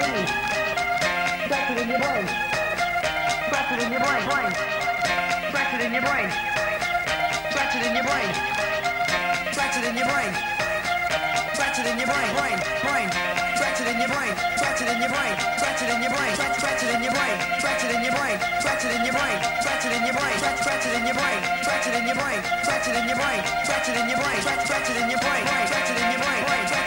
brain. Scratch it in your brain. Scratch it in your brain. Scratch it in your brain. Scratch it in your brain. Scratch it in your brain. Scratch it in your brain. Brain. Scratch it in your brain. Scratch it in your brain. Scratch it in your brain. Scratch it in your brain. Scratch it in your brain. Scratch it in your brain. Scratch it in your brain. Scratch it in your brain. Scratch it in your brain. Scratch it in your brain. Scratch it in your brain. Scratch it in your brain. Scratch it in your brain. Scratch it in your brain.